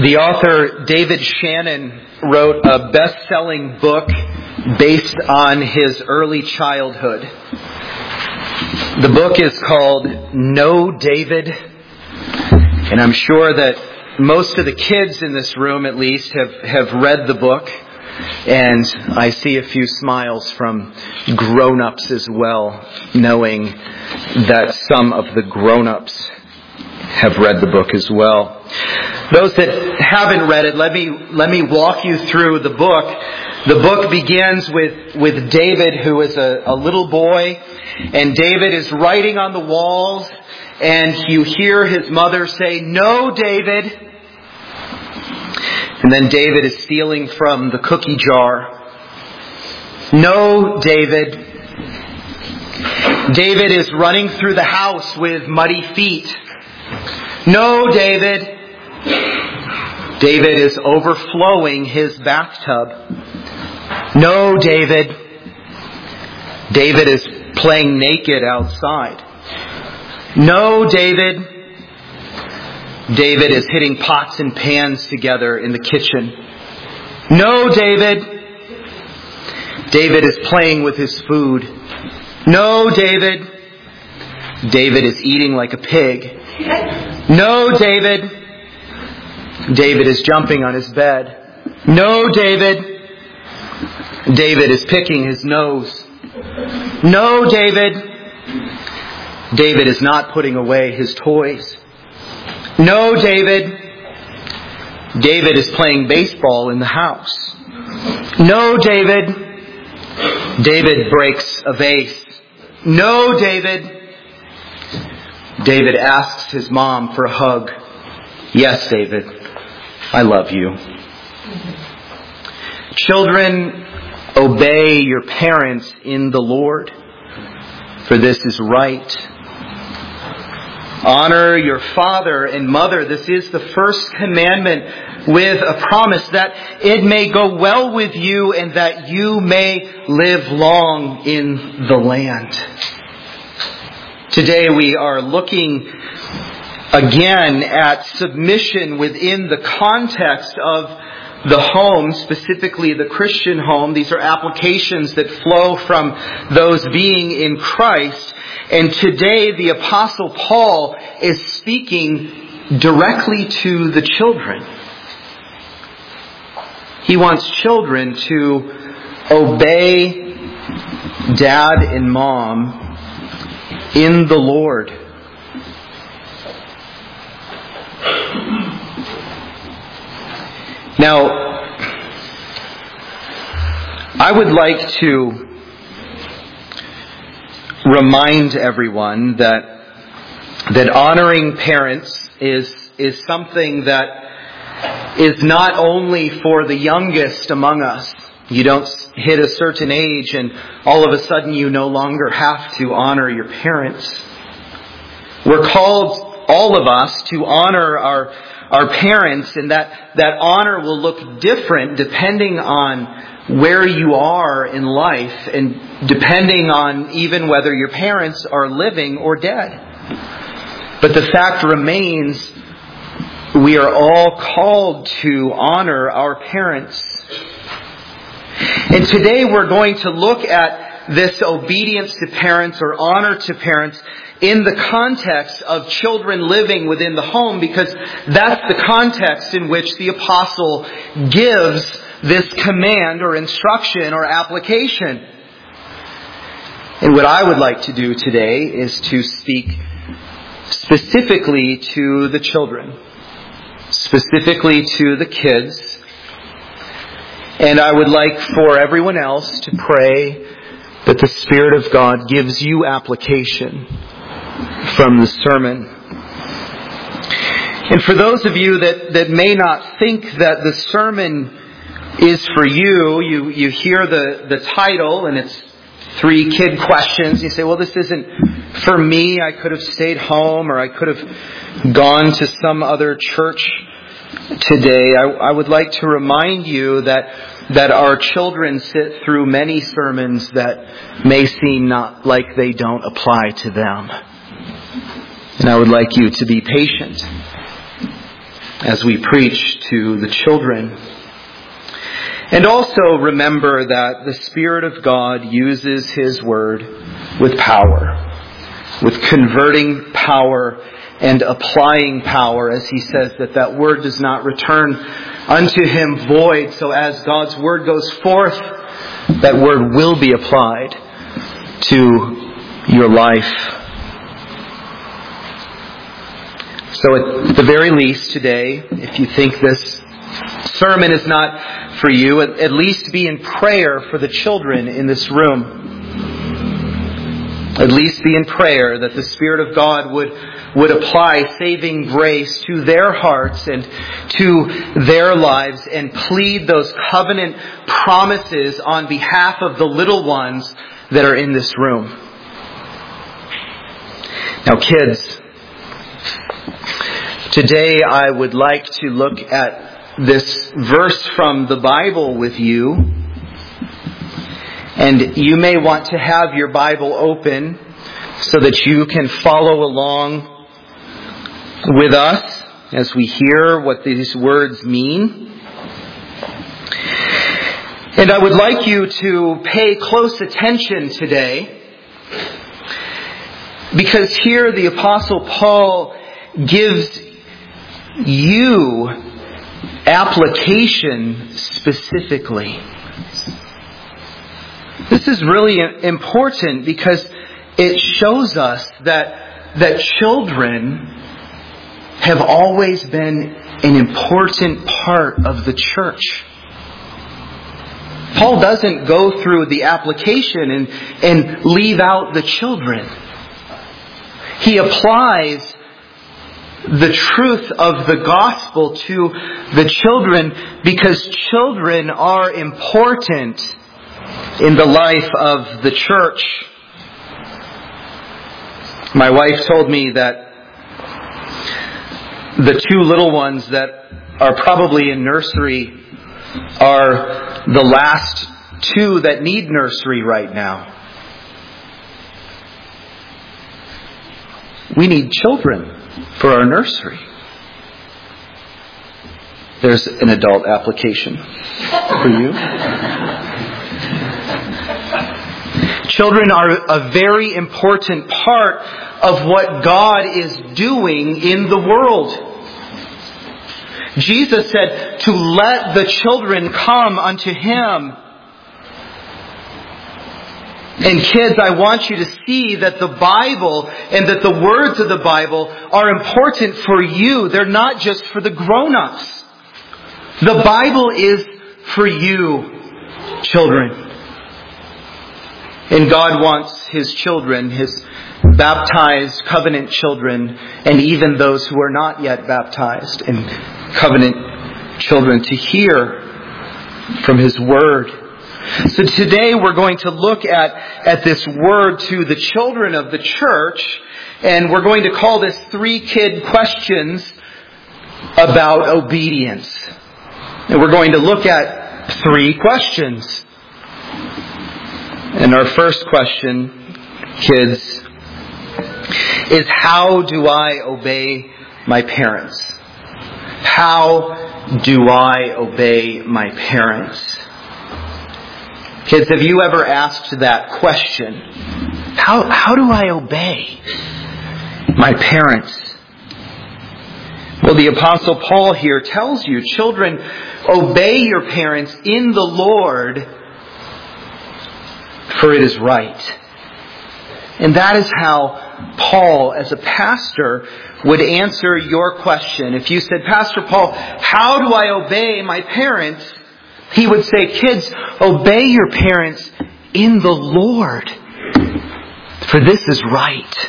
The author David Shannon wrote a best-selling book based on his early childhood. The book is called Know David, and I'm sure that most of the kids in this room at least have read the book, and I see a few smiles from grown-ups as well, knowing that some of the grown-ups have read the book as well. Those that haven't read it, let me walk you through the book. The book begins with David, who is a little boy, and David is writing on the walls, and you hear his mother say, "No, David." And then David is stealing from the cookie jar. "No, David." David is running through the house with muddy feet. "No, David." David is overflowing his bathtub. "No, David." David is playing naked outside. "No, David." David is hitting pots and pans together in the kitchen. "No, David." David is playing with his food. "No, David." David is eating like a pig. "No, David." David is jumping on his bed. "No, David." David is picking his nose. "No, David." David is not putting away his toys. "No, David." David is playing baseball in the house. "No, David." David breaks a vase. "No, David." David asks his mom for a hug. "Yes, David, I love you." Children, obey your parents in the Lord, for this is right. Honor your father and mother. This is the first commandment with a promise that it may go well with you and that you may live long in the land. Today we are looking again at submission within the context of the home, specifically the Christian home. These are applications that flow from those being in Christ. And today the Apostle Paul is speaking directly to the children. He wants children to obey dad and mom in the Lord. Now, I would like to remind everyone that honoring parents is something that is not only for the youngest among us. You don't hit a certain age and all of a sudden you no longer have to honor your parents. We're called, all of us, to honor our parents, and that honor will look different depending on where you are in life and depending on even whether your parents are living or dead. But the fact remains, we are all called to honor our parents. And today we're going to look at this obedience to parents or honor to parents in the context of children living within the home, because that's the context in which the apostle gives this command or instruction or application. And what I would like to do today is to speak specifically to the children, specifically to the kids. And I would like for everyone else to pray that the Spirit of God gives you application from the sermon. And for those of you that may not think that the sermon is for you, you hear the title and it's 3 kid questions. You say, well, this isn't for me. I could have stayed home or I could have gone to some other church today. I would like to remind you that our children sit through many sermons that may seem not like they don't apply to them. And I would like you to be patient. as we preach to the children. And also remember that the Spirit of God uses His Word with power, with converting power and applying power, as He says that Word does not return unto Him void. So as God's Word goes forth, that Word will be applied to your life. So at the very least today, if you think this sermon is not for you, at least be in prayer for the children in this room. At least be in prayer that the Spirit of God would apply saving grace to their hearts and to their lives and plead those covenant promises on behalf of the little ones that are in this room. Now, kids, today I would like to look at this verse from the Bible with you. And you may want to have your Bible open so that you can follow along with us as we hear what these words mean. And I would like you to pay close attention today, because here the Apostle Paul gives you application specifically. This is really important because it shows us that children have always been an important part of the church. Paul doesn't go through the application and leave out the children. He applies the truth of the gospel to the children because children are important in the life of the church. My wife told me that the two little ones that are probably in nursery are the last two that need nursery right now. We need children for our nursery. There's an adult application for you. Children are a very important part of what God is doing in the world. Jesus said to let the children come unto Him. And kids, I want you to see that the Bible and that the words of the Bible are important for you. They're not just for the grown-ups. The Bible is for you, children. And God wants His children, His baptized covenant children, and even those who are not yet baptized and covenant children, to hear from His Word. So today we're going to look at this word to the children of the church, and we're going to call this 3 kid questions about obedience. And we're going to look at 3 questions. And our first question, kids, is how do I obey my parents? How do I obey my parents? Kids, have you ever asked that question? How do I obey my parents? Well, the Apostle Paul here tells you, children, obey your parents in the Lord, for it is right. And that is how Paul, as a pastor, would answer your question. If you said, Pastor Paul, how do I obey my parents? He would say, kids, obey your parents in the Lord, for this is right.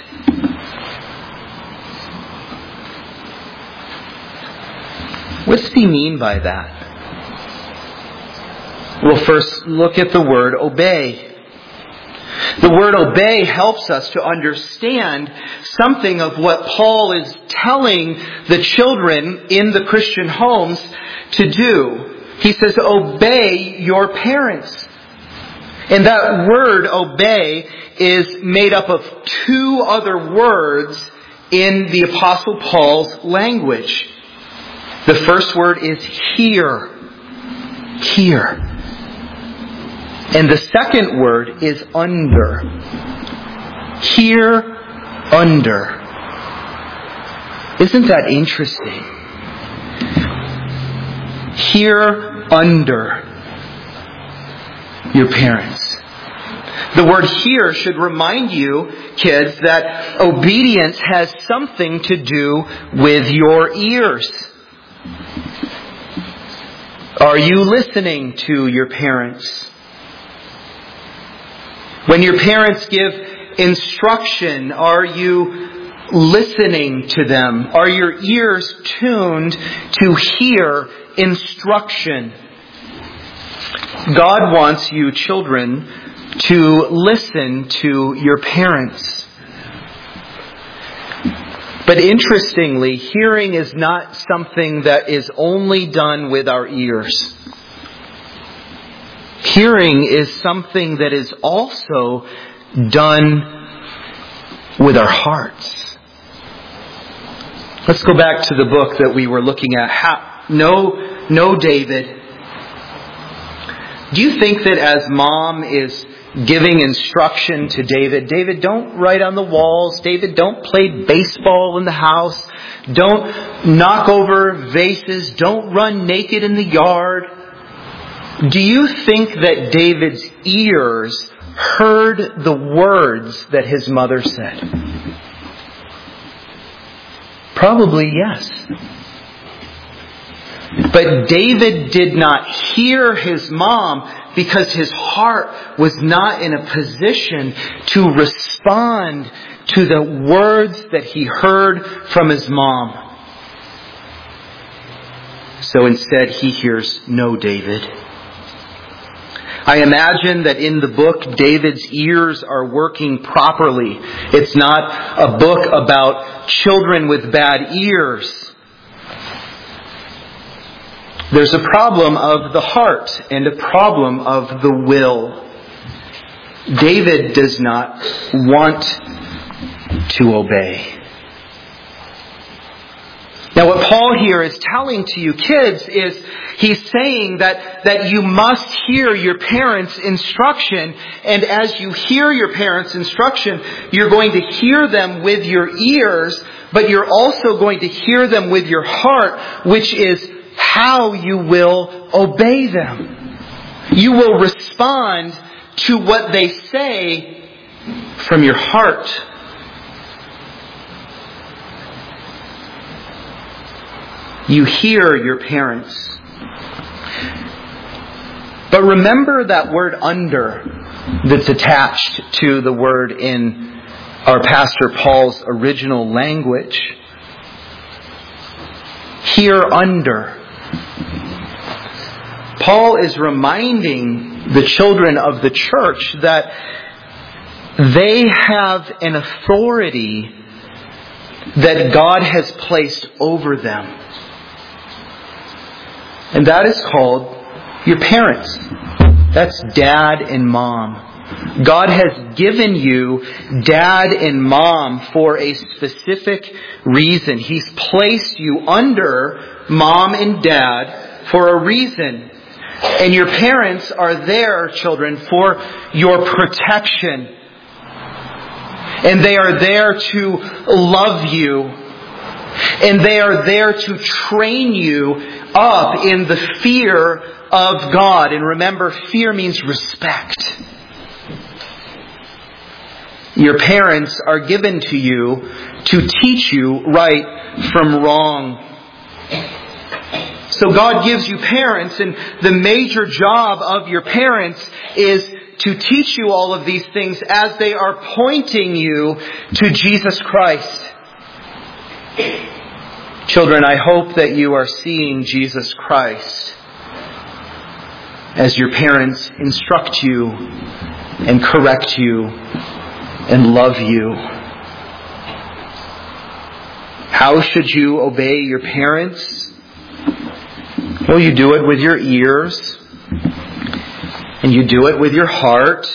What does he mean by that? Well, first, look at the word obey. The word obey helps us to understand something of what Paul is telling the children in the Christian homes to do. He says, obey your parents. And that word obey is made up of 2 other words in the Apostle Paul's language. The first word is hear. Hear. And the second word is under. Hear, under. Isn't that interesting? Hear under your parents. The word hear should remind you, kids, that obedience has something to do with your ears. Are you listening to your parents? When your parents give instruction, are you listening to them? Are your ears tuned to hear instruction? God wants you children to listen to your parents. But interestingly, hearing is not something that is only done with our ears. Hearing is something that is also done with our hearts. Let's go back to the book that we were looking at. Know David. Do you think that as mom is giving instruction to David, David, don't write on the walls. David, don't play baseball in the house. Don't knock over vases. Don't run naked in the yard. Do you think that David's ears heard the words that his mother said? Probably yes. But David did not hear his mom because his heart was not in a position to respond to the words that he heard from his mom. So instead he hears, "No, David." I imagine that in the book, David's ears are working properly. It's not a book about children with bad ears. There's a problem of the heart and a problem of the will. David does not want to obey. Now what Paul here is telling to you kids is he's saying that you must hear your parents' instruction, and as you hear your parents' instruction, you're going to hear them with your ears, but you're also going to hear them with your heart, which is how you will obey them. You will respond to what they say from your heart. You hear your parents. But remember that word under that's attached to the word in our Pastor Paul's original language. Hear under. Paul is reminding the children of the church that they have an authority that God has placed over them. And that is called your parents. That's dad and mom. God has given you dad and mom for a specific reason. He's placed you under mom and dad for a reason. And your parents are there, children, for your protection. And they are there to love you. And they are there to train you up in the fear of God. And remember, fear means respect. Your parents are given to you to teach you right from wrong. So God gives you parents, and the major job of your parents is to teach you all of these things as they are pointing you to Jesus Christ. Children, I hope that you are seeing Jesus Christ as your parents instruct you and correct you and love you. How should you obey your parents? Well, you do it with your ears, and you do it with your heart.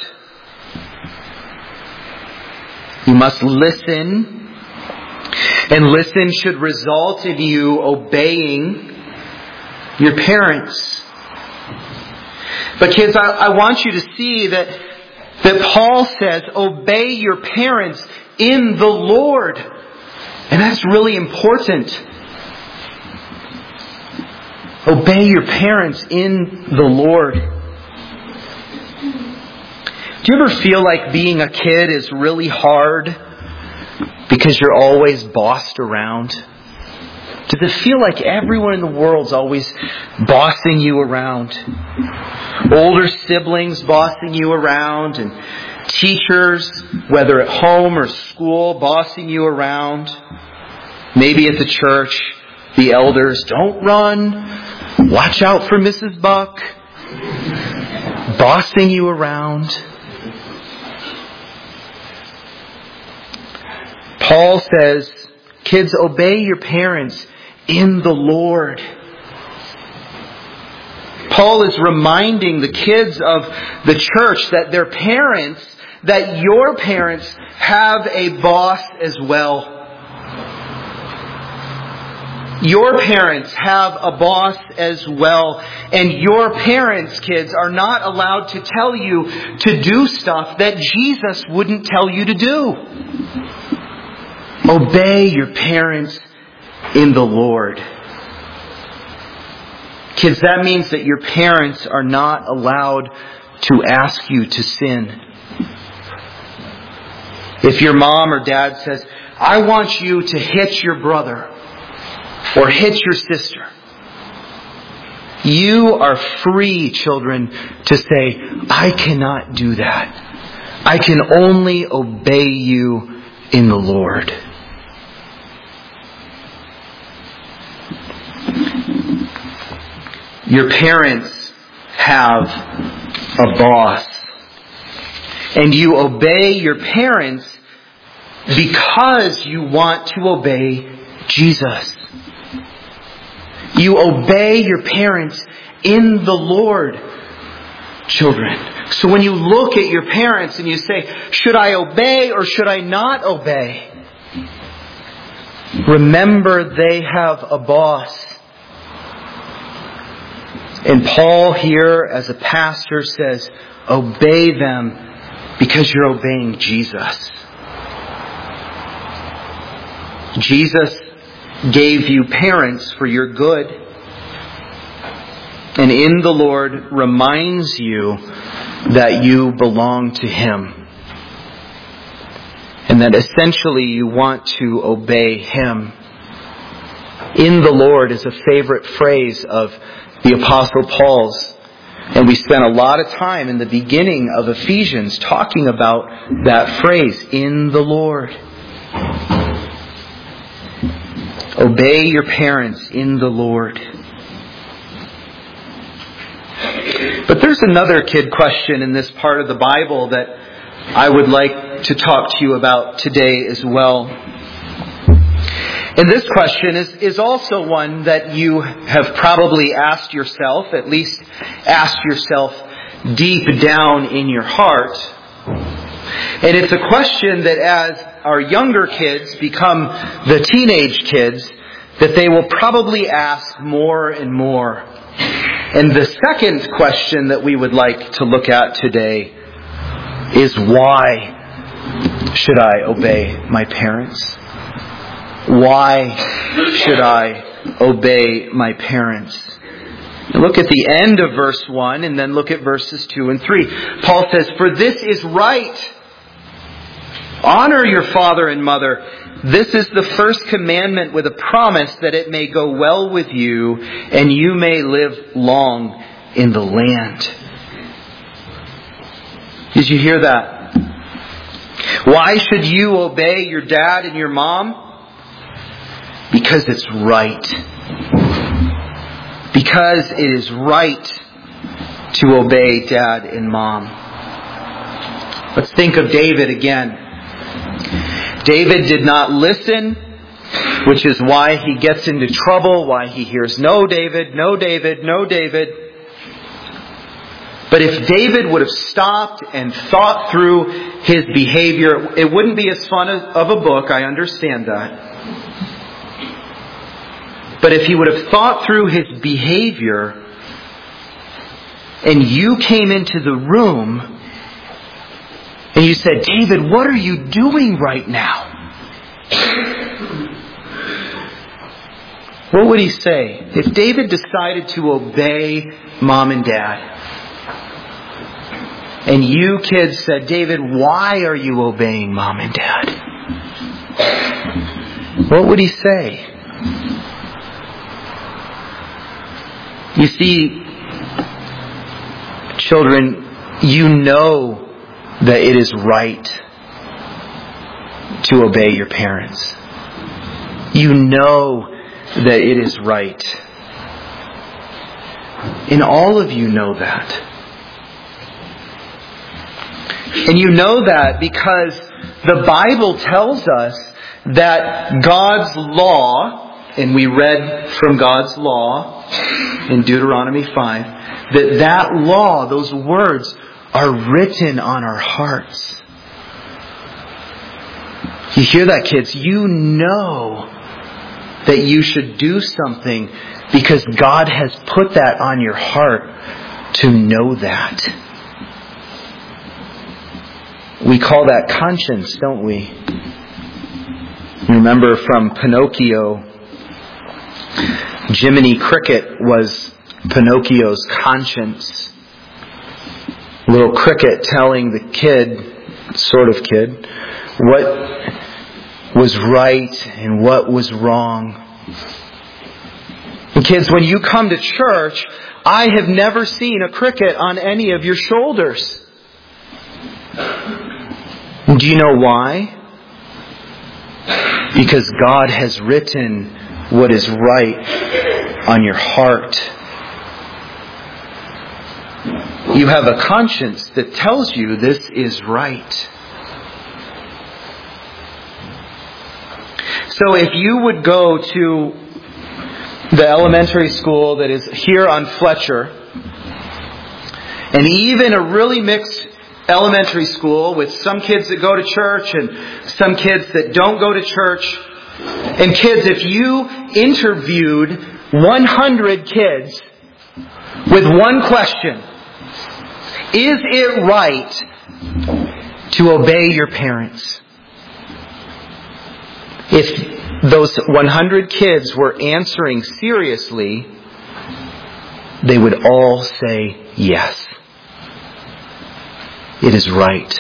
You must listen, and listen should result in you obeying. Your parents. But kids, I want you to see that Paul says, obey your parents in the Lord. And that's really important. Obey your parents in the Lord. Do you ever feel like being a kid is really hard because you're always bossed around? Does it feel like everyone in the world's always bossing you around? Older siblings bossing you around, and teachers, whether at home or school, bossing you around. Maybe at the church, the elders, don't run, watch out for Mrs. Buck, bossing you around. Paul says, kids, obey your parents in the Lord. Paul is reminding the kids of the church that their parents, that your parents have a boss as well. Your parents have a boss as well. And your parents, kids, are not allowed to tell you to do stuff that Jesus wouldn't tell you to do. Obey your parents in the Lord. Kids, that means that your parents are not allowed to ask you to sin. If your mom or dad says, I want you to hit your brother or hit your sister, you are free, children, to say, I cannot do that. I can only obey you in the Lord. Your parents have a boss. And you obey your parents because you want to obey Jesus. You obey your parents in the Lord, children. So when you look at your parents and you say, should I obey or should I not obey? Remember, they have a boss. And Paul here, as a pastor, says, obey them because you're obeying Jesus. Jesus gave you parents for your good. And in the Lord reminds you that you belong to Him. And that essentially you want to obey Him. In the Lord is a favorite phrase of the Apostle Paul's. And we spent a lot of time in the beginning of Ephesians talking about that phrase, in the Lord. Obey your parents in the Lord. But there's another kid question in this part of the Bible that I would like to talk to you about today as well. And this question is also one that you have probably asked yourself, at least asked yourself deep down in your heart. And it's a question that as our younger kids become the teenage kids, that they will probably ask more and more. And the second question that we would like to look at today is, why should I obey my parents? Why should I obey my parents? Look at the end of verse 1 and then look at verses 2 and 3. Paul says, for this is right. Honor your father and mother. This is the first commandment with a promise that it may go well with you and you may live long in the land. Did you hear that? Why should you obey your dad and your mom? Because it's right. Because it is right to obey dad and mom. Let's think of David again. David did not listen, which is why he gets into trouble, why he hears, no David, no David, no David. But if David would have stopped and thought through his behavior, it wouldn't be as fun of a book, I understand that. But if he would have thought through his behavior and you came into the room and you said, David, what are you doing right now? What would he say? If David decided to obey mom and dad, and you kids said, David, why are you obeying mom and dad? What would he say? You see, children, you know that it is right to obey your parents. You know that it is right. And all of you know that. And you know that because the Bible tells us that God's law, and we read from God's law in Deuteronomy 5, that law, those words, are written on our hearts. You hear that, kids? You know that you should do something because God has put that on your heart to know that. We call that conscience, don't we? You remember from Pinocchio, Jiminy Cricket was Pinocchio's conscience. Little Cricket telling the kid, sort of kid, what was right and what was wrong. And kids, when you come to church, I have never seen a cricket on any of your shoulders. Do you know why? Because God has written what is right on your heart. You have a conscience that tells you this is right. So if you would go to the elementary school that is here on Fletcher, and even a really mixed elementary school with some kids that go to church and some kids that don't go to church, and kids, if you interviewed 100 kids with one question, is it right to obey your parents? If those 100 kids were answering seriously, they would all say yes. It is right.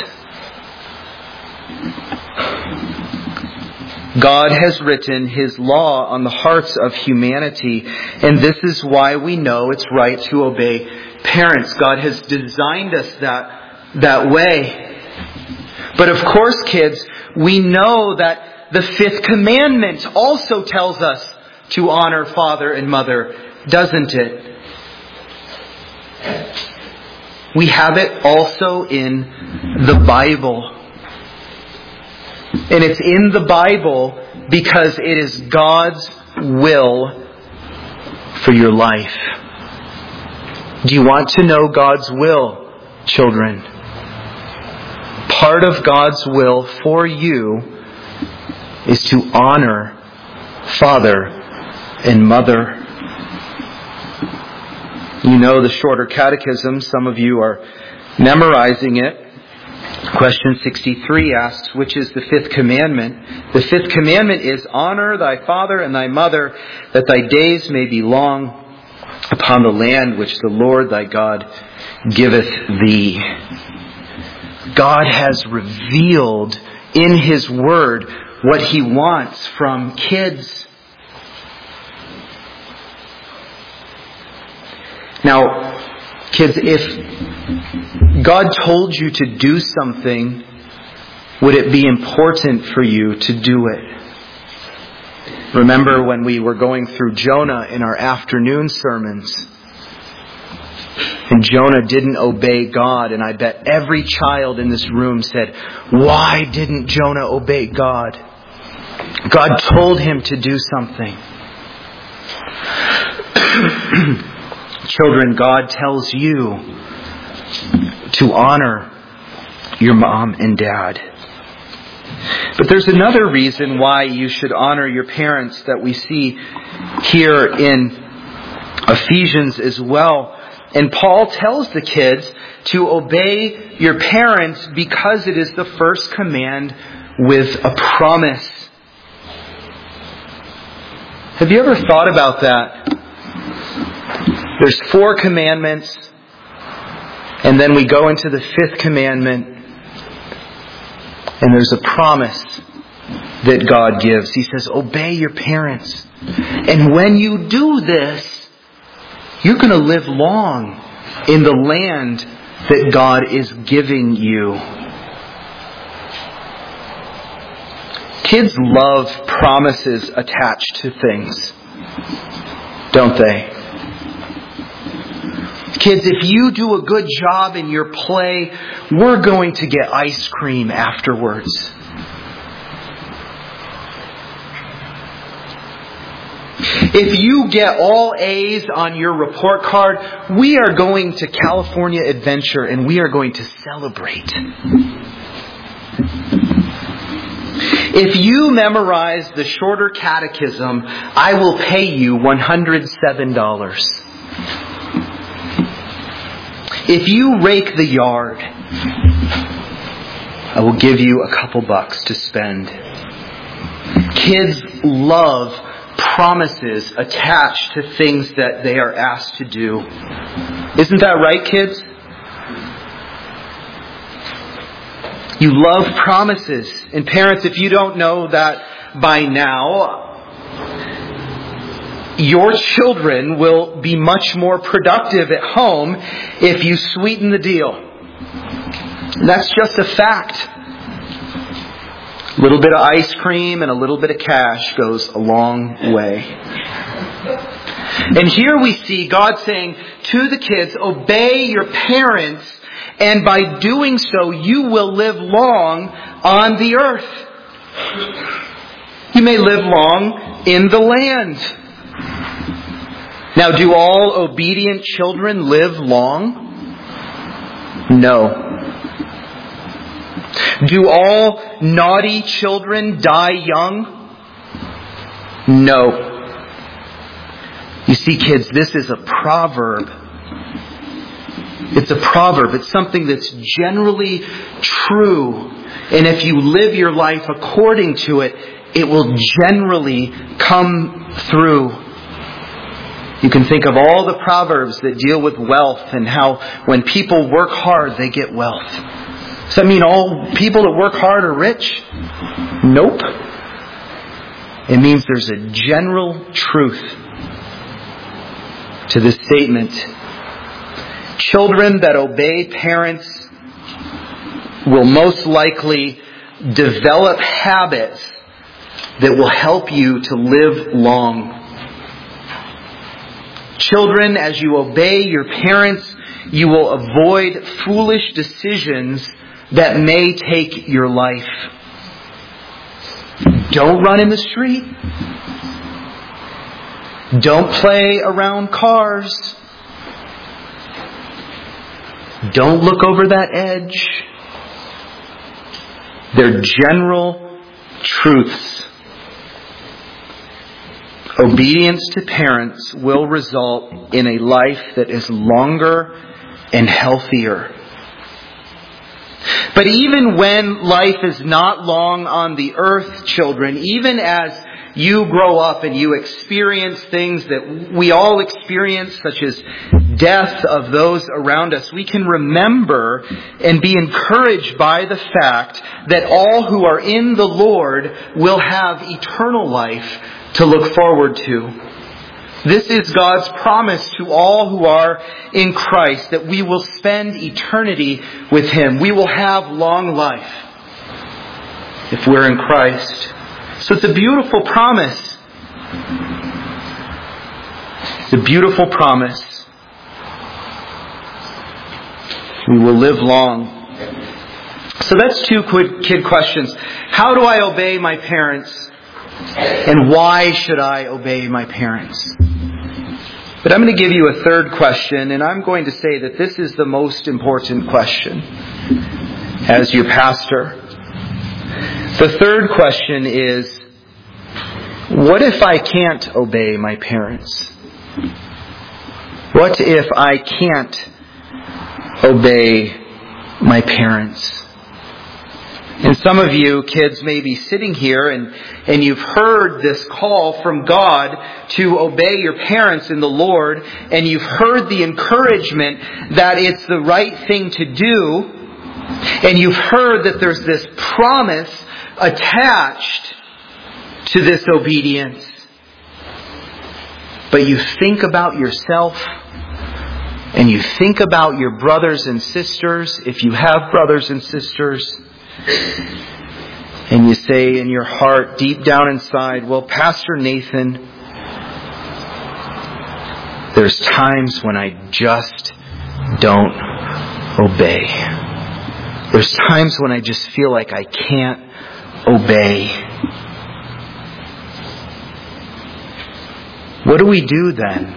God has written His law on the hearts of humanity, and this is why we know it's right to obey parents. God has designed us that way. But of course, kids, we know that the fifth commandment also tells us to honor father and mother, doesn't it? We have it also in the Bible. And it's in the Bible because it is God's will for your life. Do you want to know God's will, children? Part of God's will for you is to honor father and mother. You know the shorter catechism. Some of you are memorizing it. Question 63 asks, which is the fifth commandment? The fifth commandment is, honor thy father and thy mother, that thy days may be long upon the land which the Lord thy God giveth thee. God has revealed in His Word what He wants from kids. Now, kids, if God told you to do something, would it be important for you to do it? Remember when we were going through Jonah in our afternoon sermons, and Jonah didn't obey God, and I bet every child in this room said, why didn't Jonah obey God? God told him to do something. Children, God tells you to honor your mom and dad. But there's another reason why you should honor your parents that we see here in Ephesians as well. And Paul tells the kids to obey your parents because it is the first command with a promise. Have you ever thought about that? There's 4 commandments, and then we go into the 5th commandment, and there's a promise that God gives. He says, obey your parents. And when you do this, you're going to live long in the land that God is giving you. Kids love promises attached to things, don't they? Kids, if you do a good job in your play, we're going to get ice cream afterwards. If you get all A's on your report card, we are going to California Adventure and we are going to celebrate. If you memorize the shorter catechism, I will pay you $107. If you rake the yard, I will give you a couple bucks to spend. Kids love promises attached to things that they are asked to do. Isn't that right, kids? You love promises. And parents, if you don't know that by now, your children will be much more productive at home if you sweeten the deal. That's just a fact. A little bit of ice cream and a little bit of cash goes a long way. And here we see God saying to the kids, obey your parents, and by doing so, you will live long on the earth. You may live long in the land. Now, do all obedient children live long? No. Do all naughty children die young? No. You see, kids, this is a proverb. It's a proverb. It's something that's generally true. And if you live your life according to it, it will generally come through. You can think of all the proverbs that deal with wealth and how when people work hard, they get wealth. Does that mean all people that work hard are rich? Nope. It means there's a general truth to this statement. Children that obey parents will most likely develop habits that will help you to live long. Children, as you obey your parents, you will avoid foolish decisions that may take your life. Don't run in the street. Don't play around cars. Don't look over that edge. They're general truths. Obedience to parents will result in a life that is longer and healthier. But even when life is not long on the earth, children, even as you grow up and you experience things that we all experience, such as death of those around us, we can remember and be encouraged by the fact that all who are in the Lord will have eternal life to look forward to. This is God's promise to all who are in Christ, that we will spend eternity with Him. We will have long life if we're in Christ. So it's a beautiful promise. It's a beautiful promise. We will live long. So that's 2 kid questions. How do I obey my parents? And why should I obey my parents? But I'm going to give you a third question, and I'm going to say that this is the most important question as your pastor. The third question is, what if I can't obey my parents? What if I can't obey my parents? And some of you kids may be sitting here and you've heard this call from God to obey your parents in the Lord, and you've heard the encouragement that it's the right thing to do, and you've heard that there's this promise attached to this obedience. But you think about yourself, and you think about your brothers and sisters, if you have brothers and sisters, and you say in your heart, deep down inside, well, Pastor Nathan, there's times when I just don't obey. There's times when I just feel like I can't obey. What do we do then?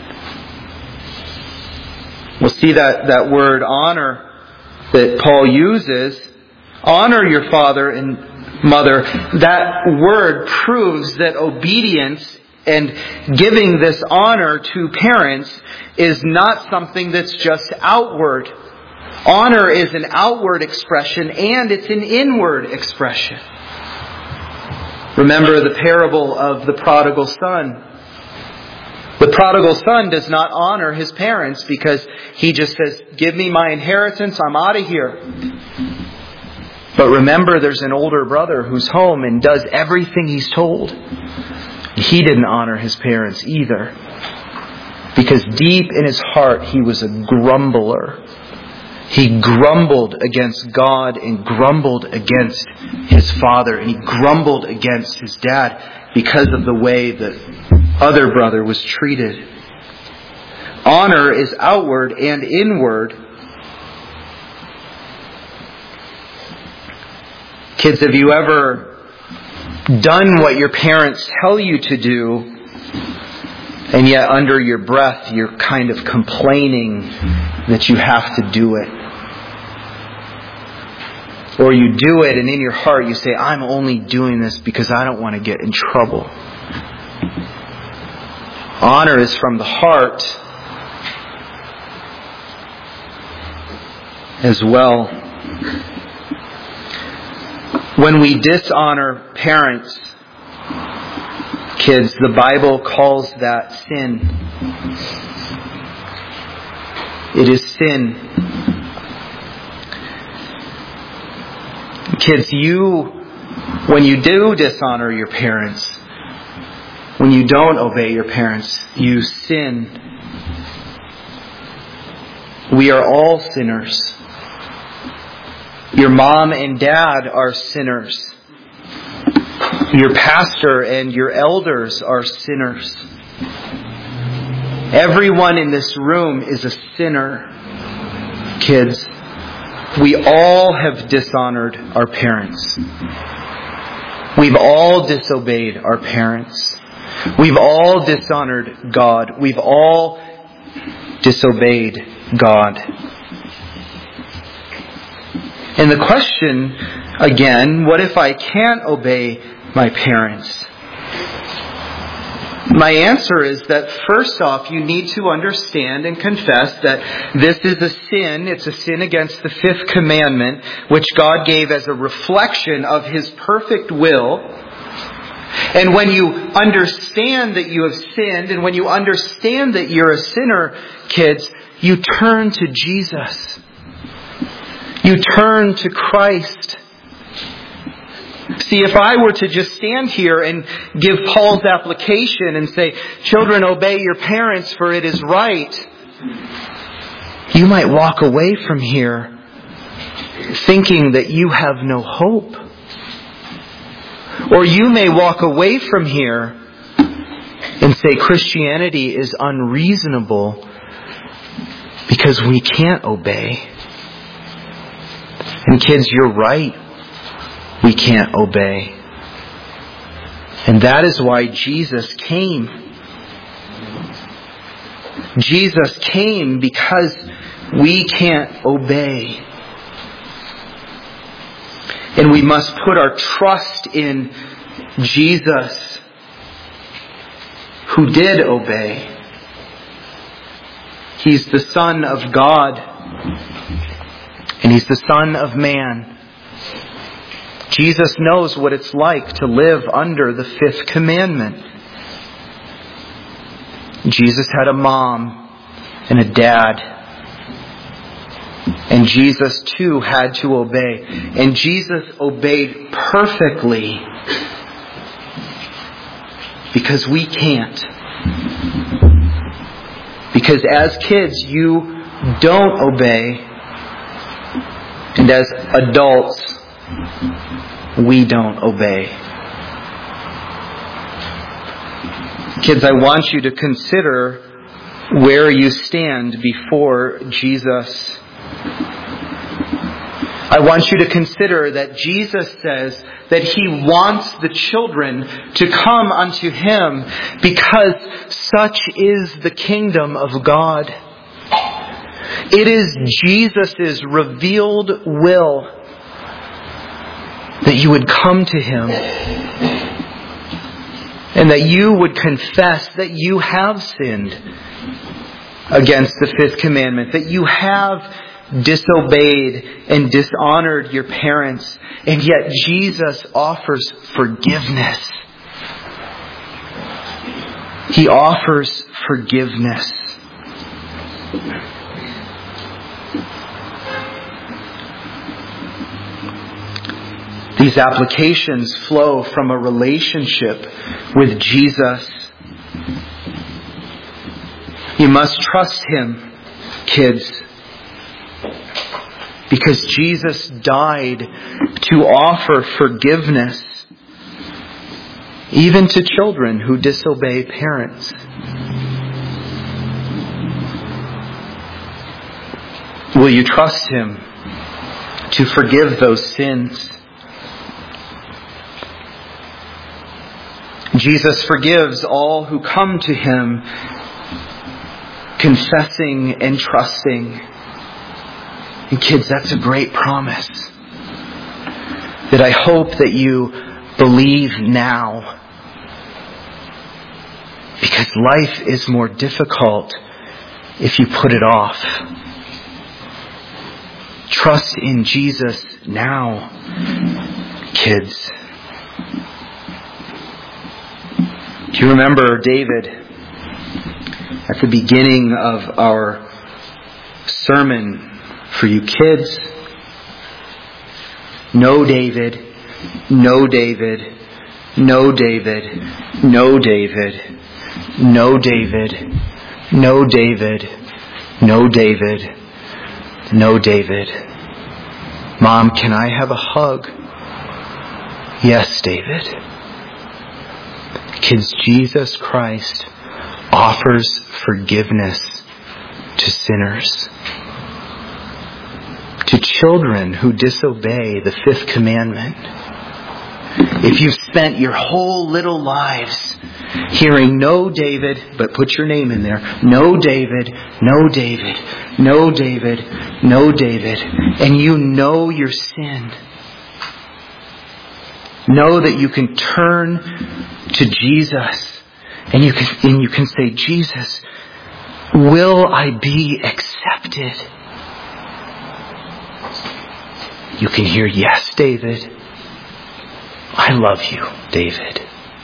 We'll see that word honor that Paul uses. Honor your father and mother. That word proves that obedience and giving this honor to parents is not something that's just outward. Honor is an outward expression and it's an inward expression. Remember the parable of the prodigal son. The prodigal son does not honor his parents because he just says, give me my inheritance, I'm out of here. But remember, there's an older brother who's home and does everything he's told. He didn't honor his parents either. Because deep in his heart, he was a grumbler. He grumbled against God and grumbled against his father. And he grumbled against his dad because of the way the other brother was treated. Honor is outward and inward. Kids, have you ever done what your parents tell you to do, and yet under your breath you're kind of complaining that you have to do it? Or you do it and in your heart you say, I'm only doing this because I don't want to get in trouble. Honor is from the heart as well. When we dishonor parents, kids, the Bible calls that sin. It is sin. Kids, when you do dishonor your parents, when you don't obey your parents, you sin. We are all sinners. Your mom and dad are sinners. Your pastor and your elders are sinners. Everyone in this room is a sinner. Kids, we all have dishonored our parents. We've all disobeyed our parents. We've all dishonored God. We've all disobeyed God. And the question, again, what if I can't obey my parents? My answer is that first off, you need to understand and confess that this is a sin. It's a sin against the fifth commandment, which God gave as a reflection of His perfect will. And when you understand that you have sinned, and when you understand that you're a sinner, kids, you turn to Jesus. You turn to Christ. See, if I were to just stand here and give Paul's application and say, children, obey your parents for it is right, you might walk away from here thinking that you have no hope. Or you may walk away from here and say Christianity is unreasonable because we can't obey. And kids, you're right. We can't obey. And that is why Jesus came. Jesus came because we can't obey. And we must put our trust in Jesus, who did obey. He's the Son of God, and He's the Son of man. Jesus knows what it's like to live under the fifth commandment. Jesus had a mom and a dad. And Jesus too had to obey. And Jesus obeyed perfectly because we can't. Because as kids, you don't obey. And as adults, we don't obey. Kids, I want you to consider where you stand before Jesus. I want you to consider that Jesus says that He wants the children to come unto Him because such is the kingdom of God. It is Jesus' revealed will that you would come to Him and that you would confess that you have sinned against the fifth commandment, that you have disobeyed and dishonored your parents, and yet Jesus offers forgiveness. He offers forgiveness. These applications flow from a relationship with Jesus. You must trust Him, kids, because Jesus died to offer forgiveness even to children who disobey parents. Will you trust Him to forgive those sins? Jesus forgives all who come to Him, confessing and trusting. And kids, that's a great promise that I hope that you believe now. Because life is more difficult if you put it off. Trust in Jesus now, kids. Do you remember David at the beginning of our sermon for you kids? No David, no David, no David, no David, no David, no David, no David, no David. Mom, can I have a hug? Yes, David. Kids, Jesus Christ offers forgiveness to sinners. To children who disobey the fifth commandment. If you've spent your whole little lives hearing no David, but put your name in there, no David, no David, no David, no David, and you know your sin, know that you can turn to Jesus and you can say, Jesus, will I be accepted? You can hear, yes, David. I love you, David.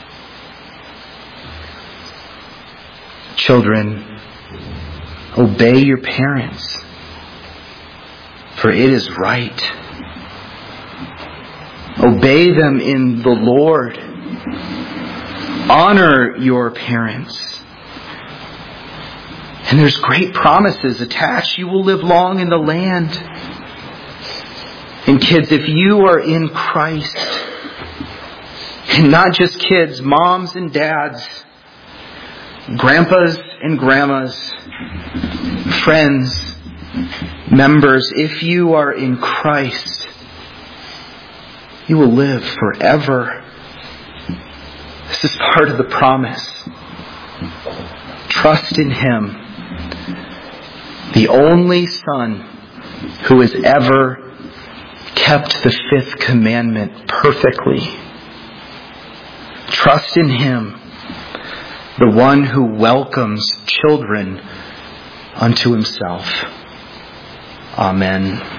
Children, obey your parents, for it is right. Obey them in the Lord. Honor your parents. And there's great promises attached. You will live long in the land. And kids, if you are in Christ, and not just kids, moms and dads, grandpas and grandmas, friends, members, if you are in Christ, you will live forever. This is part of the promise. Trust in Him, the only Son who has ever kept the fifth commandment perfectly. Trust in Him, the one who welcomes children unto Himself. Amen.